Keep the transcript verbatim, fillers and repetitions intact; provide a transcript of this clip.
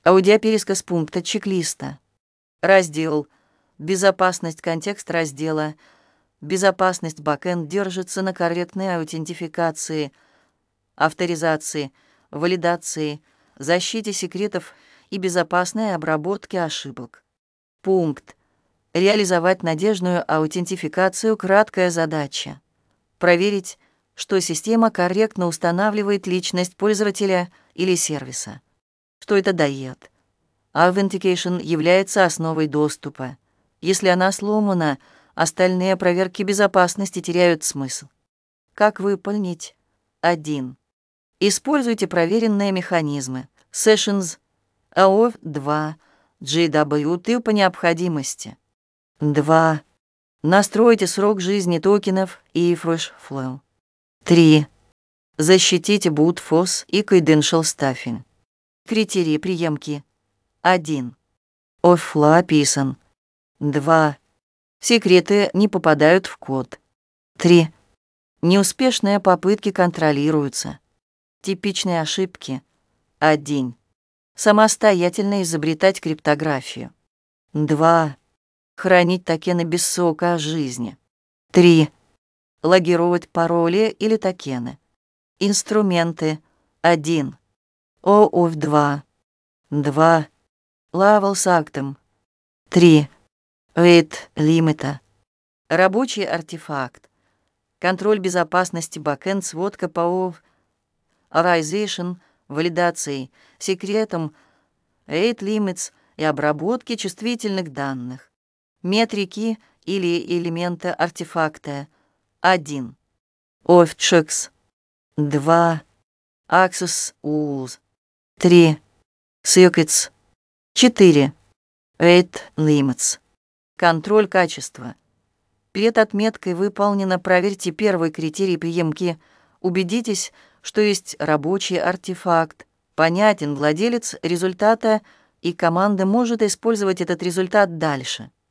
Аудиопересказ пункта чек-листа. Раздел «Безопасность», контекст раздела «Безопасность бэкэнд» держится на корректной аутентификации, авторизации, валидации, защите секретов и безопасной обработке ошибок. Пункт. Реализовать надежную аутентификацию. Краткая задача. Проверить, что система корректно устанавливает личность пользователя или сервиса. Что это дает? Authentication является основой доступа. Если она сломана, остальные проверки безопасности теряют смысл. Как выполнить? один. Используйте проверенные механизмы. Sessions, эй о эф два, джей дабл ю ти по необходимости. два. Настройте срок жизни токенов и Fresh Flow. три. Защитите boot force и credential stuffing. Критерии приемки. один. Оффла описан. два. Секреты не попадают в код. три. Неуспешные попытки контролируются. Типичные ошибки. один. Самостоятельно изобретать криптографию. два. Хранить токены без сока о жизни. три. Логировать пароли или токены. Инструменты. один. о эф два. два. Level с актом. три. Wait лимита. Рабочий артефакт. Контроль безопасности бэкэнд, сводка по authorization, валидации, секретам, rate limits и обработке чувствительных данных. Метрики или элементы артефакта. один. Auth checks. два. Access rules. три. Circuits. четыре. Rate limits. Контроль качества. Перед отметкой «Выполнено» проверьте первый критерий приемки. Убедитесь, что есть рабочий артефакт. Понятен владелец результата, и команда может использовать этот результат дальше.